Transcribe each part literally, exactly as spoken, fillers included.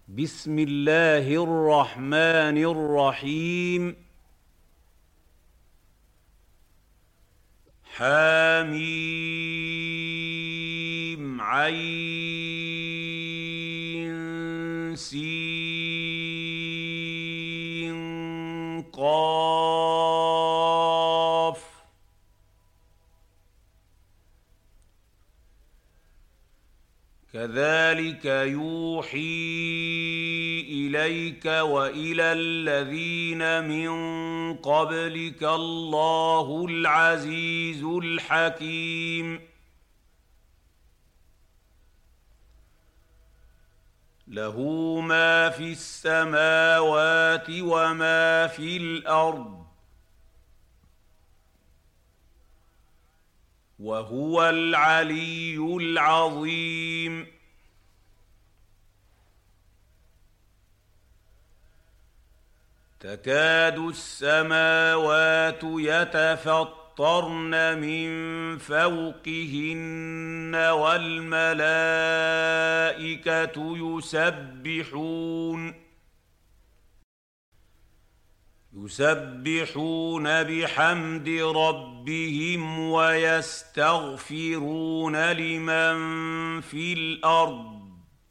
بسم الله الرحمن الرحيم. حميم عين سين قاف. كذلك يوحي إليك وإلى الذين من قبلك الله العزيز الحكيم. له ما في السماوات وما في الأرض وهو العلي العظيم. تكاد السماوات يتفطرن من فوقهن والملائكة يسبحون يسبحون بحمد ربهم ويستغفرون لمن في الأرض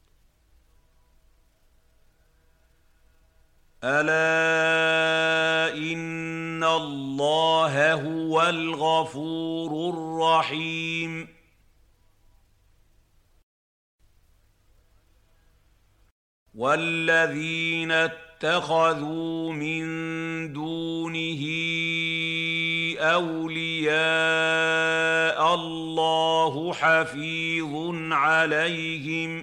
ألا إن الله هو الغفور الرحيم. والذين اتخذوا من دونه أولياء الله حفيظ عليهم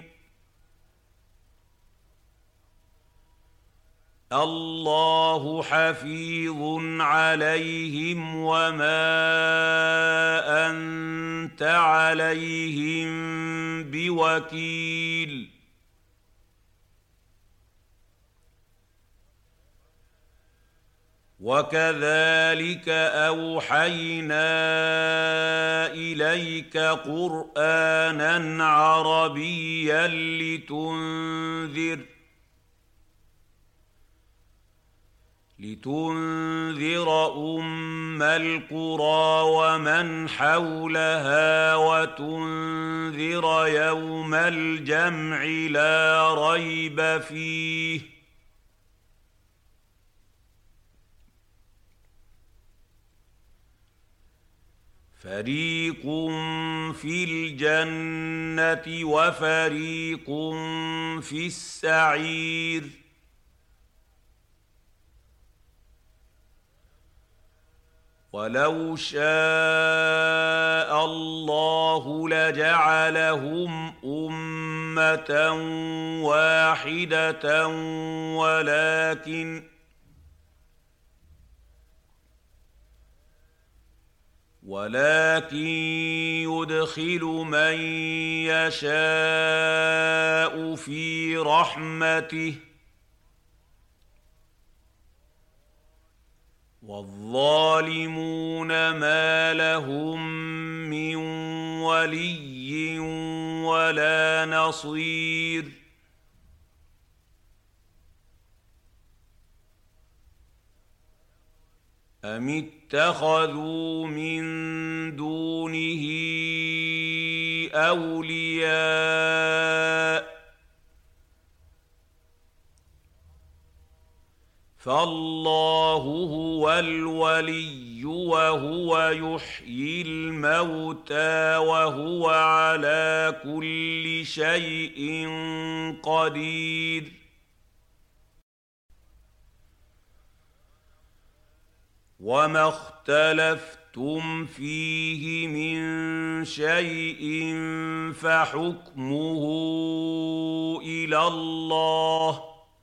الله حفيظ عليهم وما أنت عليهم بوكيل. وكذلك أوحينا إليك قرآناً عربياً لتنذر لتنذر أم القرى ومن حولها وتنذر يوم الجمع لا ريب فيه فريق في الجنة وفريق في السعير. ولو شاء الله لجعلهم أمة واحدة ولكن ولكن يدخل من يشاء في رحمته والظالمون ما لهم من ولي ولا نصير. أم اتخذوا من دونه أولياء فالله هو الولي وهو يحيي الموتى وهو على كل شيء قدير. وما اختلفتم فيه من شيء فحكمه إلى الله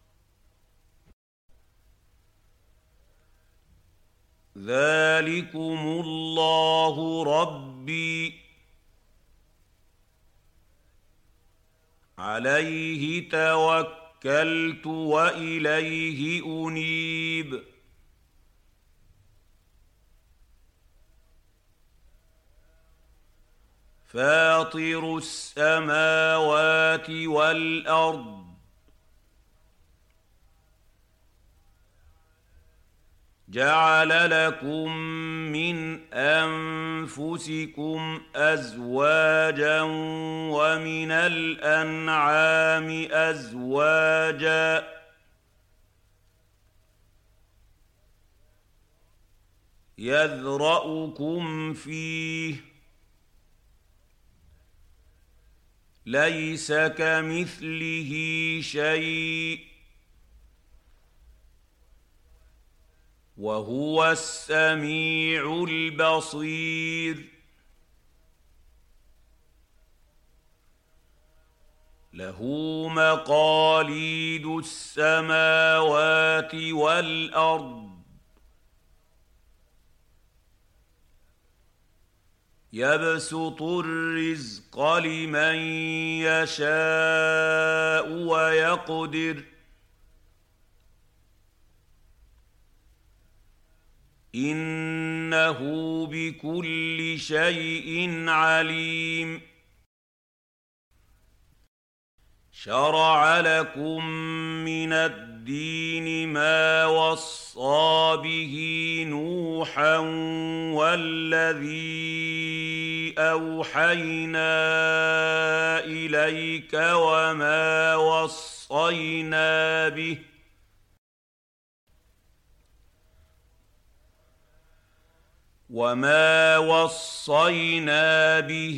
ذلكم الله ربي عليه توكلت وإليه أنيب. فاطر السماوات والأرض جعل لكم من أنفسكم أزواجا ومن الأنعام أزواجا يذرأكم فيه ليس كمثله شيء وهو السميع البصير له مقاليد السماوات والأرض يبسط الرزق لمن يشاء ويقدر إنه بكل شيء عليم شرع لكم من الدين ما وصى به نوحا والذي أوحينا إليك وما وصينا به وما وصينا به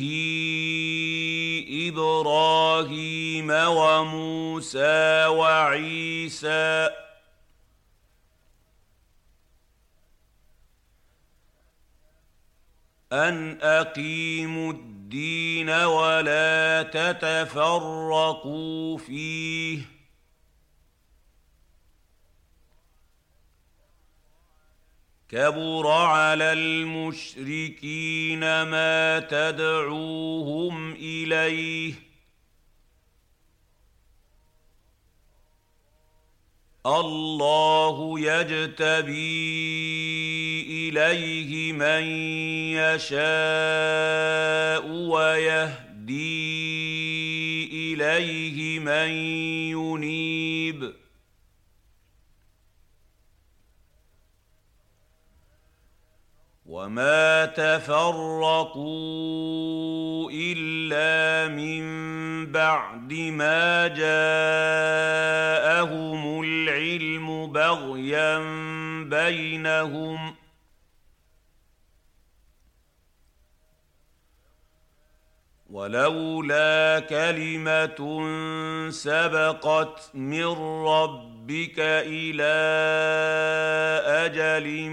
إبراهيم وموسى وعيسى أن أقيموا الدين ولا تتفرقوا فيه كبر على المشركين ما تدعوهم إليه الله يجتبي إليه من يشاء ويهدي إليه من ينيب وما تفرقوا إلا من بعد ما جاءهم العلم بغيا بينهم ولولا كلمة سبقت من ربك إلى أجل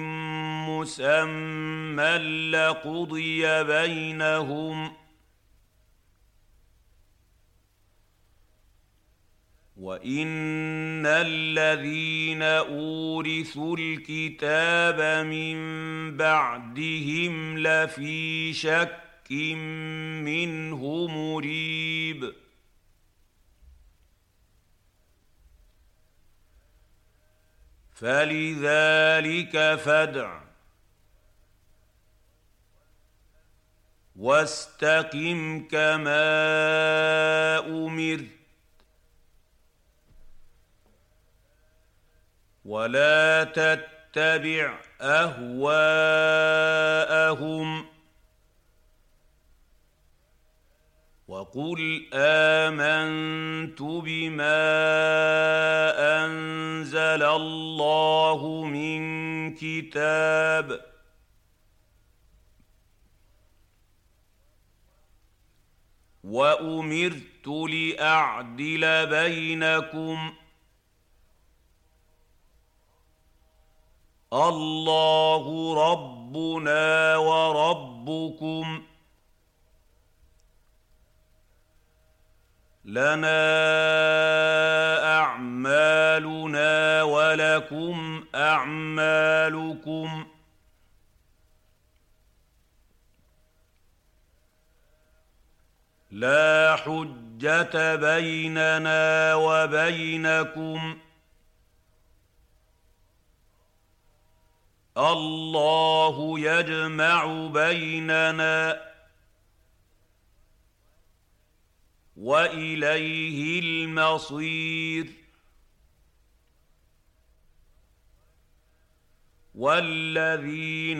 مسمى لقضي بينهم وإن الذين أورثوا الكتاب من بعدهم لفي شك منه مريب فلذلك فادع واستقم كما أمرت ولا تتبع أهواءهم وقل آمنت بما أنزل الله من كتاب وأمرت لأعدل بينكم الله ربنا وربكم لنا أعمالنا ولكم أعمالكم لا حجة بيننا وبينكم الله يجمع بيننا وإليه المصير والذين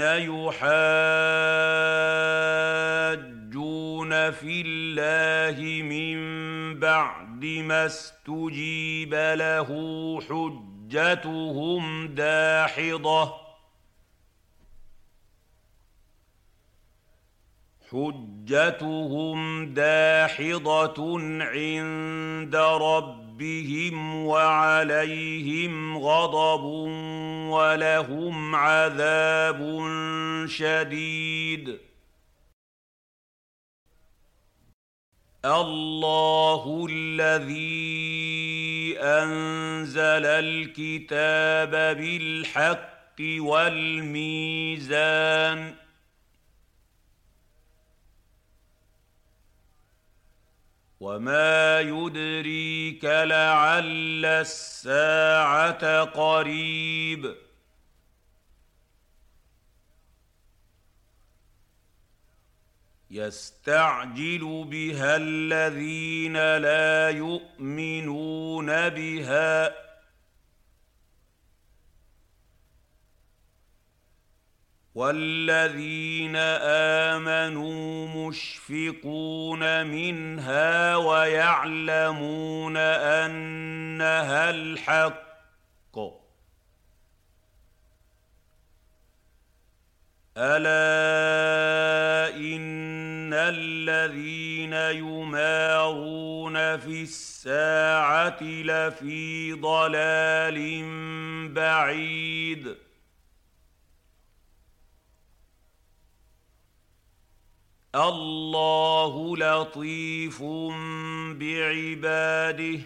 يحاجون في الله من بعد ما استجيب له حجتهم داحضة حجتهم داحضة عند ربهم وعليهم غضب ولهم عذاب شديد. الله الذي أنزل الكتاب بالحق والميزان وما يدريك لعل الساعة قريب. يستعجل بها الذين لا يؤمنون بها والذين آمنوا مشفقون منها ويعلمون أنها الحق. ألا إن الذين يمارون في الساعة لفي ضلال بعيد. الله لطيف بعباده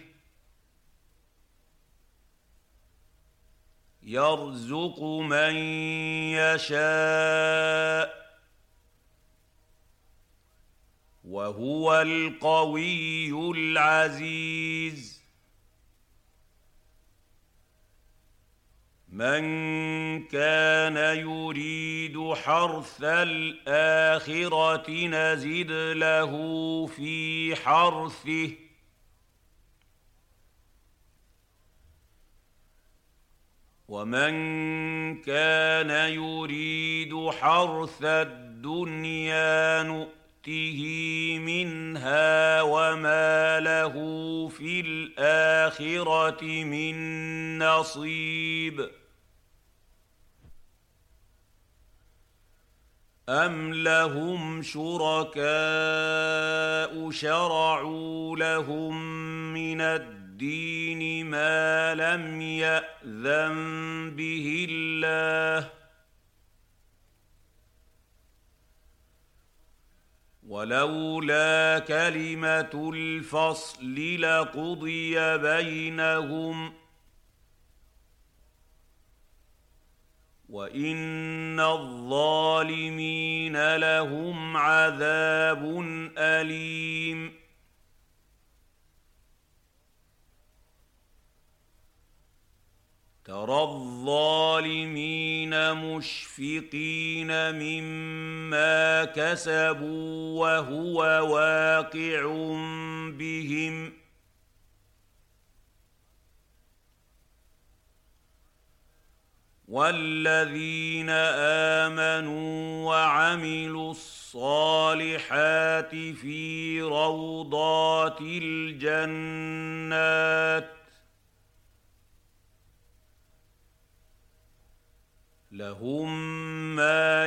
يرزق من يشاء وهو القوي العزيز. من كان يريد حرث الآخرة نزد له في حرثه ومن كان يريد حرث الدنيا نؤته منها وما له في الآخرة من نصيب. أم لهم شركاء شرعوا لهم من الدين ما لم يأذن به الله ولولا كلمة الفصل لقضي بينهم وإن الظالمين لهم عذاب أليم. ترى الظالمين مشفقين مما كسبوا وهو واقع بهم والذين آمنوا وعملوا الصالحات في روضات الجنات لهم ما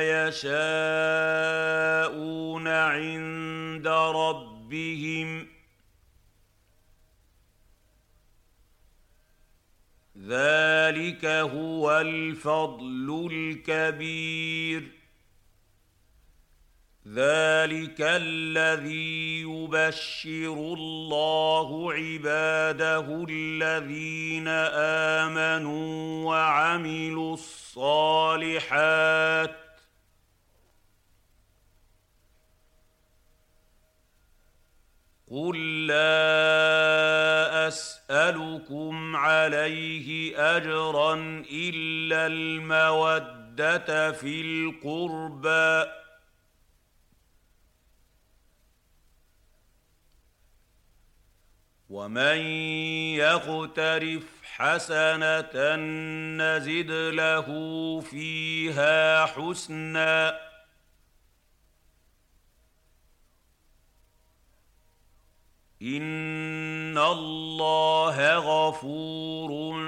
يشاءون عند ربهم ذلك هو الفضل الكبير. ذلك الذي يبشر الله عباده الذين آمنوا وعملوا الصالحات قل لا أسألكم عليه أجرا إلا المودة في القربى ومن يقترف حسنة نزد له فيها حسنا إن الله غفور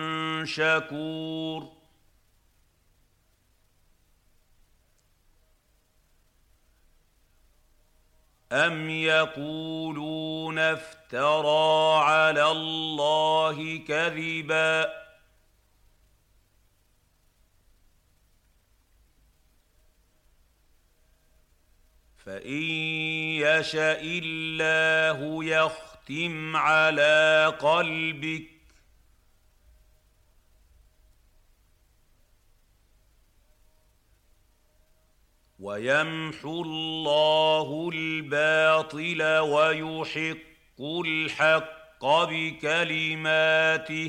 شكور أم يقولون افترى على الله كذبا فإن يشأ الله يختم على قلبك ويمحو الله الباطل ويحق الحق بكلماته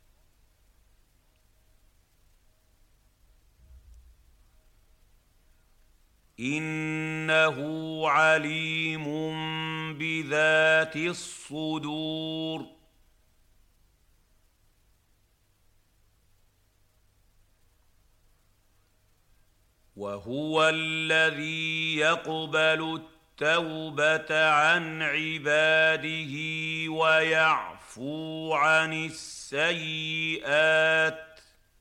إنه عليم بذات الصدور وهو الذي يقبل التوبة عن عباده ويعفو عن السيئات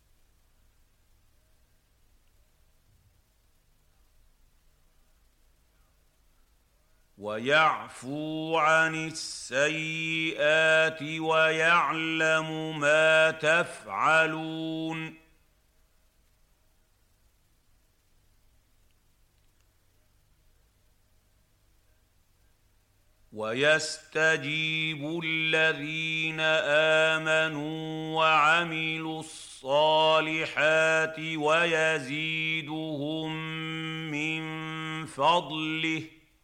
ويعفو عن السيئات ويعلم ما تفعلون ويستجيب الذين آمنوا وعملوا الصالحات ويزيدهم من فضله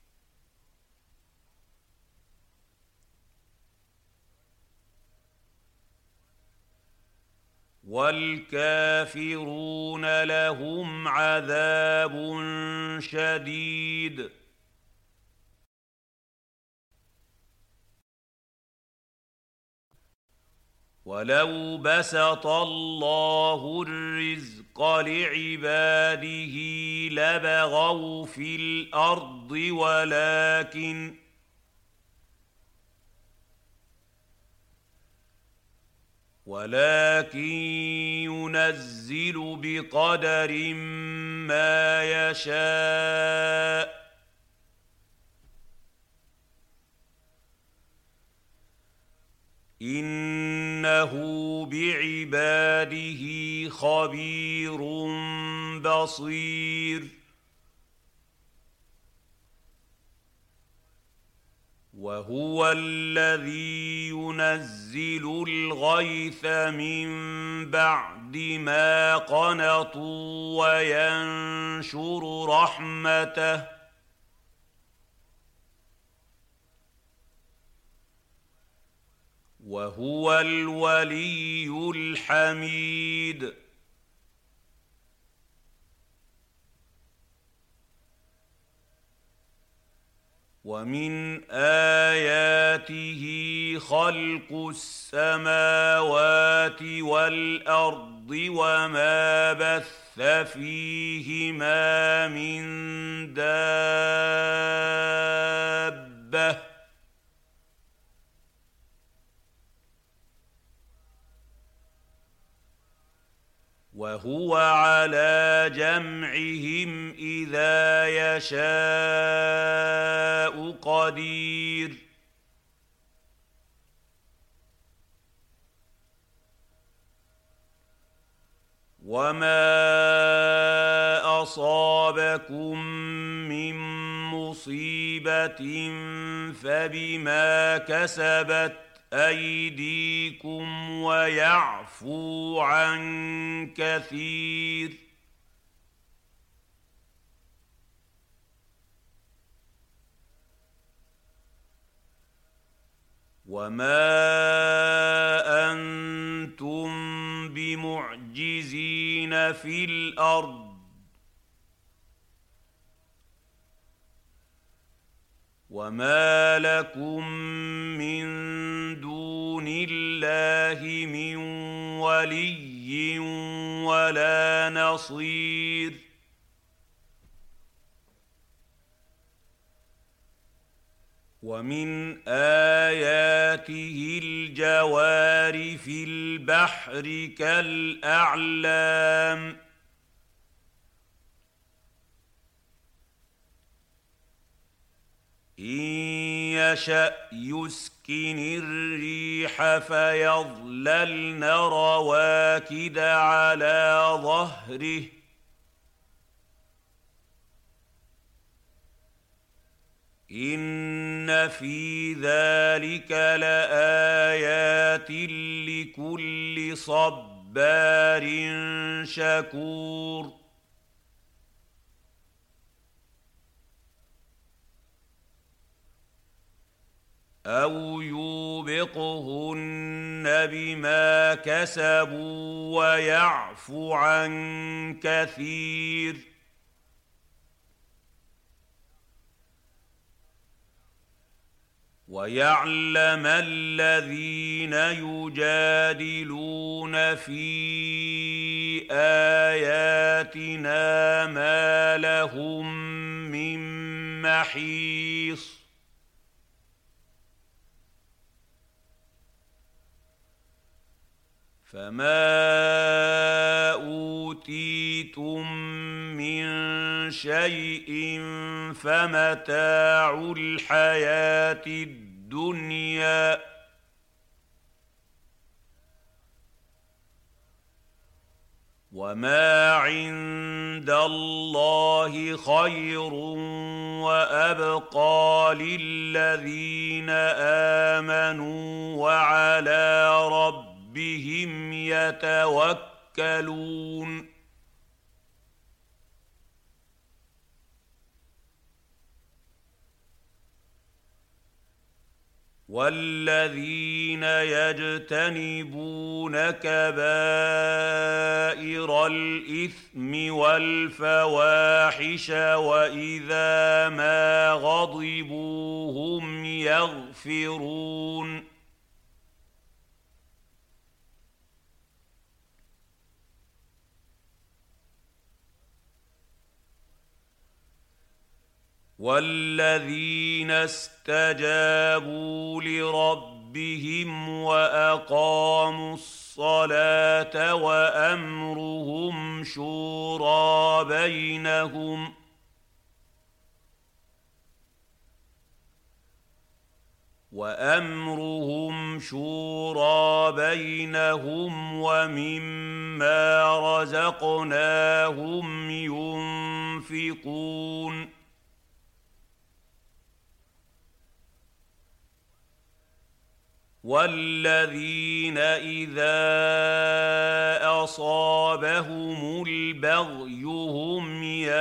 والكافرون لهم عذاب شديد ولو بسط الله الرزق لعباده لبغوا في الأرض ولكن ولكن ينزل بقدر ما يشاء إنه بعباده خبير بصير وهو الذي ينزل الغيث من بعد ما قنطوا وينشر رحمته وهو الولي الحميد ومن آياته خلق السماوات والأرض وما بث فيهما من دابة وهو على جمعهم إذا يشاء قدير وما أصابكم من مصيبة فبما كسبت أيديكم ويعفو عن كثير وما أنتم بمعجزين في الأرض وما لكم من دون الله من ولي ولا نصير ومن آياته الجوار في البحر كالأعلام إن يشأ يسكن الريح فيظللن رواكد على ظهره إن في ذلك لآيات لكل صبار شكور أو يوبقهن بما كسبوا ويعفو عن كثير ويعلم الذين يجادلون في آياتنا ما لهم من محيص فما أوتيتم من شيء فمتاع الحياة الدنيا وما عند الله خير وأبقى للذين آمنوا وعلى ربهم بهم يتوكلون والذين يجتنبون كبائر الإثم والفواحش وإذا ما غضبوا هم يغفرون والذين استجابوا لربهم وأقاموا الصلاة وأمرهم شورى بينهم وأمرهم شورى بينهم ومما رزقناهم ينفقون والذين إذا أصابهم البغي هم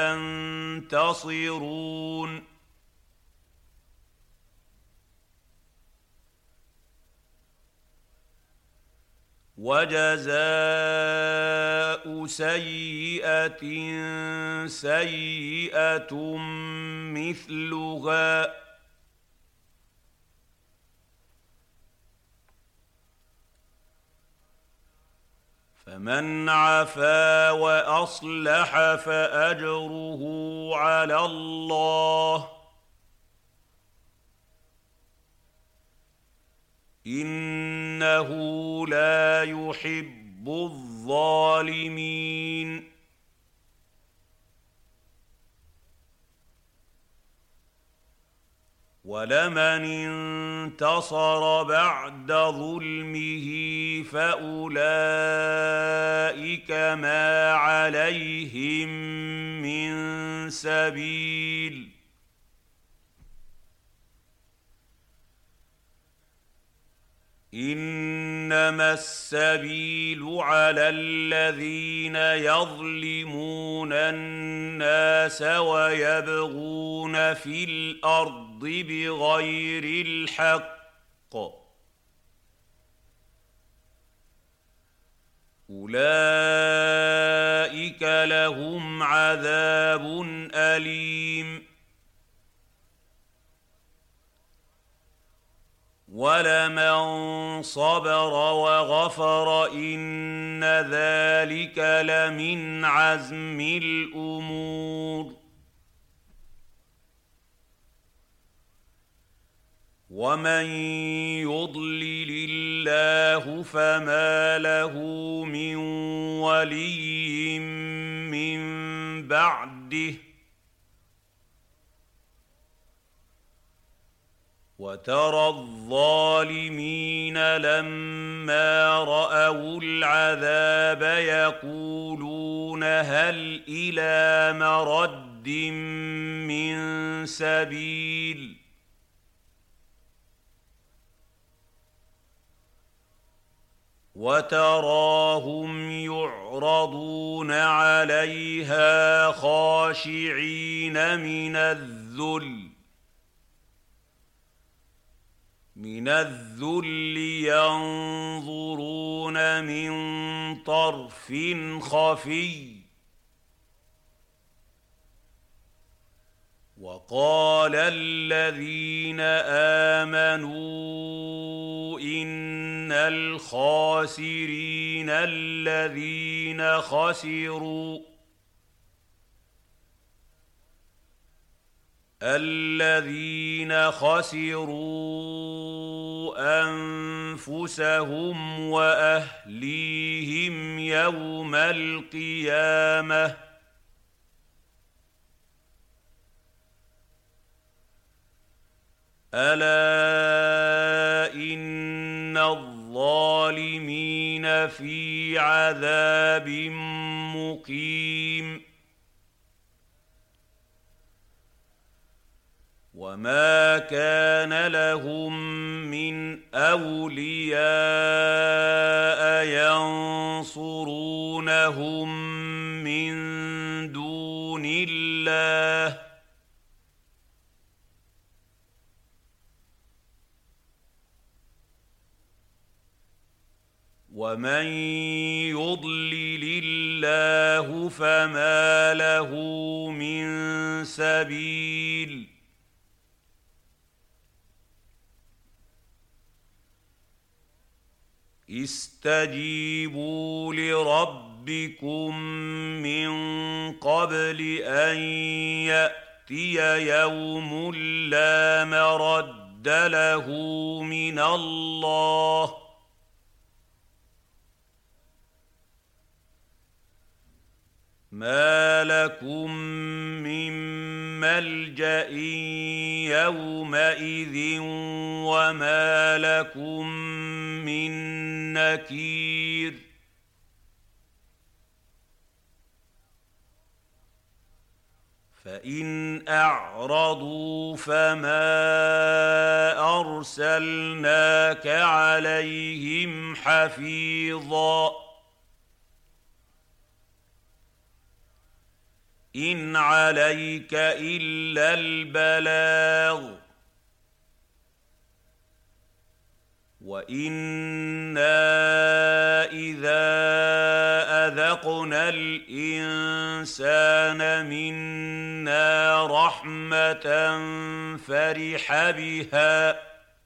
ينتصرون وجزاء سيئة سيئة مثلها فمن عفا وأصلح فأجره على الله إنه لا يحب الظالمين ولمن انتصر بعد ظلمه فأولئك ما عليهم من سبيل إنما السبيل على الذين يظلمون الناس ويبغون في الأرض بغير الحق أولئك لهم عذاب أليم صبر وغفر إن ذلك لمن عزم الأمور ومن يضلل الله فما له من ولي من بعده وترى الظالمين لما رأوا العذاب يقولون هل إلى مرد من سبيل وتراهم يعرضون عليها خاشعين من الذل من الذل ينظرون من طرف خفي وقال الذين آمنوا إن الخاسرين الذين خسروا الذين خسروا أنفسهم وأهليهم يوم القيامة ألا إن الظالمين في عذاب مقيم وما كان لهم من أولياء ينصرونهم من دون الله ومن يضلل الله فما له من سبيل استجيبوا لربكم من قبل أن يأتي يوم لا مرد له من الله ما لكم من ملجأ يومئذ وما لكم من نكير فإن أعرضوا فما أرسلناك عليهم حفيظا إن عليك إلا البلاغ وإنا إذا أذقنا الإنسان منا رحمة فرح بها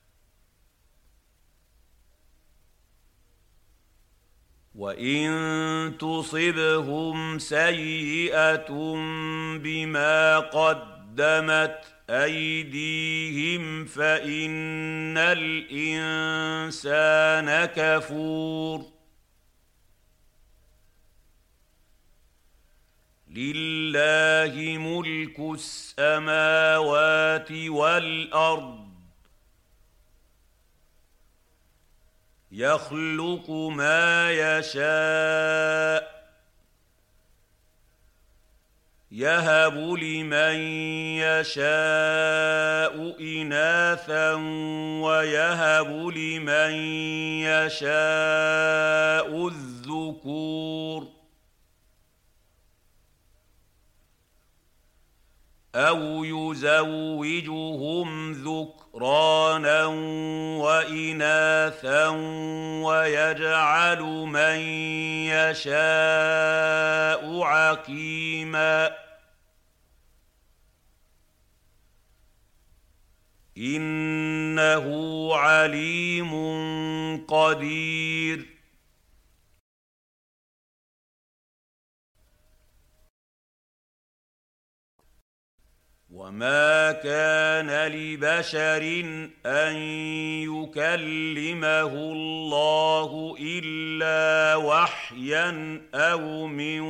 وإن تصبهم سيئة بما قدمت أيديهم فإن الإنسان كفور لله ملك السماوات والأرض يخلق ما يشاء يهب لمن يشاء إناثا ويهب لمن يشاء الذكور أو يزوجهم ذكرانا وإناثا ويجعل من يشاء عقيما إنه عليم قدير. وما كان لبشر أن يكلمه الله إلا وحيا أو من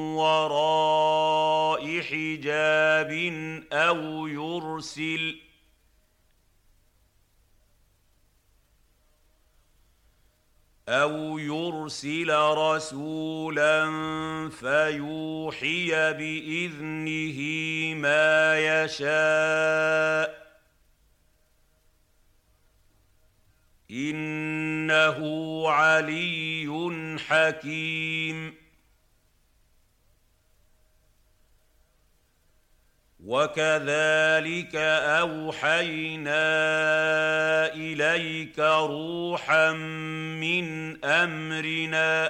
وراء حجاب أو يرسل أو يرسل رسولا فيوحي بإذنه ما يشاء إنه علي حكيم. وكذلك أوحينا إليك روحا من أمرنا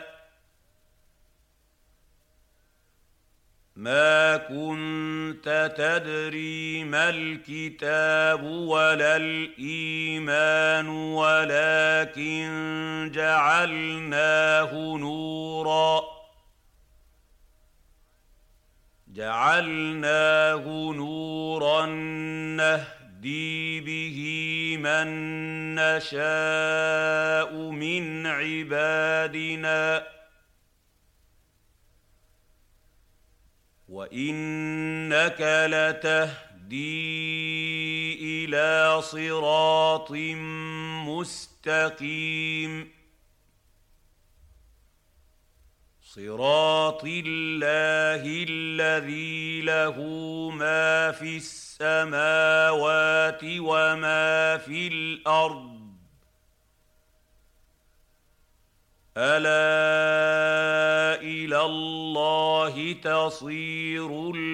ما كنت تدري ما الكتاب ولا الإيمان ولكن جعلناه نورا جعلناه نورا نهدي به من نشاء من عبادنا وإنك لتهدي إلى صراط مستقيم صراط الله الذي له ما في السماوات وما في الأرض ألا إلى الله تصير